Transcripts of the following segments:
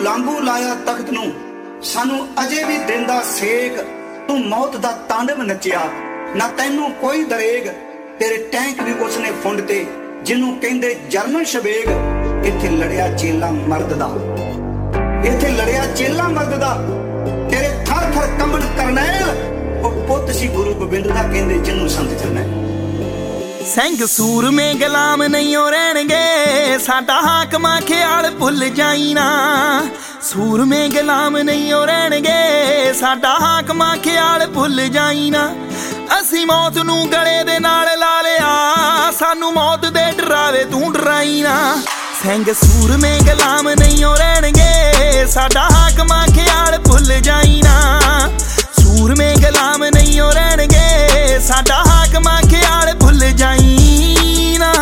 ਲਾਂਬੂ ਲਾਇਆ ਤਖਤ ਨੂੰ, ਸਾਨੂੰ ਅਜੇ ਵੀ ਦਿੰਦਾ ਸੇਕ। ਤੂੰ ਮੌਤ ਦਾ ਤਾਂਡਵ ਨੱਚਿਆ, ਨਾ ਤੈਨੂੰ ਕੋਈ ਦਰੇਗ। ਤੇਰੇ ਟੈਂਕ ਵੀ ਉਸਨੇ ਫੁੰਡ ਤੇ, ਜਿਹਨੂੰ ਕਹਿੰਦੇ ਜਰਮਨ ਸ਼ਵੇਗ। ਇੱਥੇ ਲੜਿਆ ਚੇਲਾ ਮਰਦ ਦਾ, ਇੱਥੇ ਲੜਿਆ ਚੇਲਾ ਮਰਦ ਦਾ। ਤੇਰੇ ਥਰ ਥਰ ਕੰਬਣ ਕਰਨੈਲ, ਉਹ ਪੁੱਤ ਸੀ ਗੁਰੂ ਗੋਬਿੰਦ ਦਾ, ਕਹਿੰਦੇ ਜਿਹਨੂੰ ਸੰਤ ਜਰਨੈਲ। ਸਿੰਘ ਸੂਰਮੇ ਗੁਲਾਮ ਨਹੀਂ ਹੋ ਰਹਿਣਗੇ, ਸਾਡਾ ਹਾਕਮਾਂ ਖਿਆਲ ਭੁੱਲ ਜਾਈ ਨਾ। ਸੂਰਮੇ ਗੁਲਾਮ ਨਹੀਂ ਹੋ ਰਹਿਣਗੇ, ਸਾਡਾ ਹਾਕਮਾਂ ਖਿਆਲ ਭੁੱਲ ਜਾਈ ਨਾ। ਅਸੀਂ ਮੌਤ ਨੂੰ ਗਲੇ ਦੇ ਨਾਲ ਲਾ ਲਿਆ, ਸਾਨੂੰ ਮੌਤ ਦੇ ਡਰਾਵੇ ਤੂੰ ਡਰਾਈ ਨਾ। ਸਿੰਘ ਸੂਰਮੇ ਗੁਲਾਮ ਨਹੀਂ ਹੋ ਰਹਿਣਗੇ, ਸਾਡਾ ਹਾਕਮਾਂ ਖਿਆਲ ਭੁੱਲ ਜਾਈ ਨਾ। ਸੂਰਮੇ ਗੁਲਾਮ ਨਹੀਂ ਹੋ ਰਹਿਣਗੇ, ਸਾਡਾ ਹਾਕਮਾਂ ਖਿਆਲ ਭੁੱਲ ਜਾਈ ਨਾ।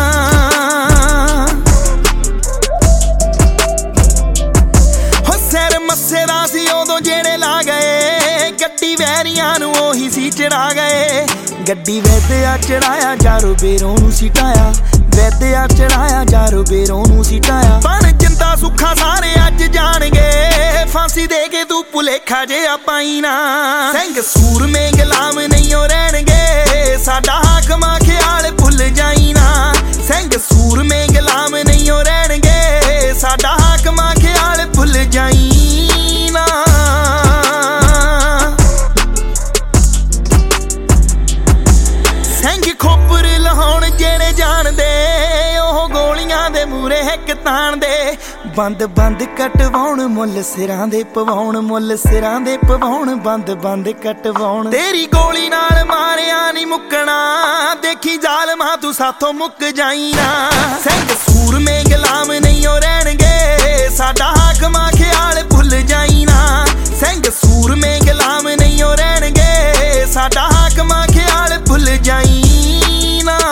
ਹੋ ਸਿਰ ਮੱਸੇ ਦਾ ਸੀ ਉਦੋਂ ਜਿਹੜੇ ਲਾ ਗਏ, ਗੱਡੀ ਵੈਰੀਆਂ ਨੂੰ ਉਹੀ ਸੀ ਚੜਾ ਗਏ। ਗੱਡੀ ਵੈਦਿਆ ਚੜਾਇਆ, ਜਾਰੋ ਬੇਰੋਂ ਨੂੰ ਸਿਟਾਇਆ। ਵੈਦਿਆ ਚੜਾਇਆ, ਜਾਰੋ ਬੇਰੋਂ ਨੂੰ ਸਿਟਾਇਆ। ਬਣ ਜਿੰਦਾ ਸੁੱਖਾ ਸਾਰੇ ਅੱਜ ਜਾਣਗੇ, ਫਾਂਸੀ ਦੇ ਕੇ ਤੂੰ ਭੁਲੇਖਾ ਜਿਹਾ ਪਾਈ ਨਾ। ਸਿੰਘ ਸੂਰਮੇ ਗੁਲਾਮ ਨਹੀਂ ਹੋ ਰਹਿਣਗੇ, ਸਾਡਾ ਹਾਕਮਾਂ ਖਿਆਲ ਭੁੱਲ ਜਾਈ ਨਾ। ਸਿੰਘ ਸੂਰਮੇ ਗੁਲਾਮ ਨਹੀਂ ਹੋ ਰਹਿਣਗੇ, ਸਾਡਾ ਹਾਕਮਾਂ ਖਿਆਲ ਭੁੱਲ ਜਾਈ ਨਾ। ਸਿੰਘ ਖੋਪਰ ਲਹਾਉਣ ਜਿਹੜੇ ਜਾਣਦੇ, ਉਹ ਗੋਲੀਆਂ ਦੇ ਮੂਰੇ ਹਿੱਕ ਤਾਣਦੇ। ਬੰਦ ਬੰਦ ਕਟਵਾਉਣ ਮੁੱਲ ਸਿਰਾਂ ਦੇ ਪਵਾਉਣ, ਮੁੱਲ ਸਿਰਾਂ ਦੇ ਪਵਾਉਣ। ਬੰਦ ਬੰਦ ਕਟਵਾਉਣ, ਤੇਰੀ ਗੋਲੀ ਨਾਲ ਮਾਰਿਆ ਨਹੀਂ ਮੁੱਕਣਾ, ਦੇਖੀ ਜ਼ਾਲਮਾਂ ਤੂੰ ਸਾਥੋਂ ਮੁੱਕ ਜਾਈ ਨਾ। ਸਿੰਘ ਸੂਰਮੇ ਗੁਲਾਮ ਨਹੀਂ ਹੋ ਰਹਿਣਗੇ, ਸਾਡਾ ਹਾਕਮਾਂ ਖਿਆਲ ਭੁੱਲ ਜਾਈ ਨਾ। ਸਿੰਘ ਸੂਰਮੇ ਗੁਲਾਮ ਨਹੀਂ ਹੋ ਰਹਿਣਗੇ, ਸਾਡਾ ਹਾਕਮਾਂ ਖਿਆਲ ਭੁੱਲ ਜਾਈ ਨਾ।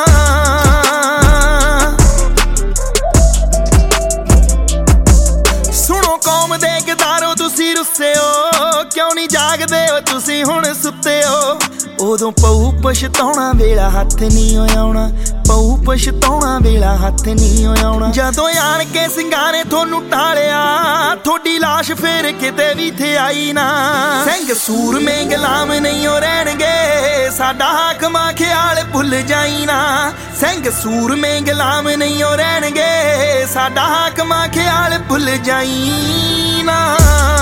ਸੁਣੋ ਕੌਮ ਦੇ ਗਦਾਰੋ ਤੁਸੀਂ ਰੁੱਸੇ ਹੋ, ਕਿਉਂ ਨਹੀਂ ਜਾਗਦੇ ਹੋ ਤੁਸੀਂ ਹੁਣ ਸੁੱਤੇ ਹੋ। ਉਦੋਂ ਪਊ ਪਛਤਾਉਣਾ ਵੇਲਾ ਹੱਥ ਨਹੀਂ ਆਉਣਾ, ਪਊ ਪਛਤਾਉਣਾ ਵੇਲਾ ਹੱਥ ਨਹੀਂ ਆਉਣਾ। ਜਦੋਂ ਆਣ ਕੇ ਸਿੰਘਾਂ ਨੇ ਤੁਹਾਨੂੰ ਟਾਲਿਆ, ਤੁਹਾਡੀ ਲਾਸ਼ ਫੇਰ ਕਿਤੇ ਵੀ ਥੇ ਆਈ ਨਾ। ਸਿੰਘ ਸੂਰਮੇ ਗੁਲਾਮ ਨਹੀਂ ਹੋ ਰਹਿਣਗੇ, ਸਾਡਾ ਹਾਕਮਾਂ ਖਿਆਲ ਭੁੱਲ ਜਾਈ ਨਾ। ਸਿੰਘ ਸੂਰਮੇ ਗੁਲਾਮ ਨਹੀਂ ਹੋ ਰਹਿਣਗੇ, ਸਾਡਾ ਹਾਕਮਾਂ ਖਿਆਲ ਭੁੱਲ ਜਾਈ ਨਾ।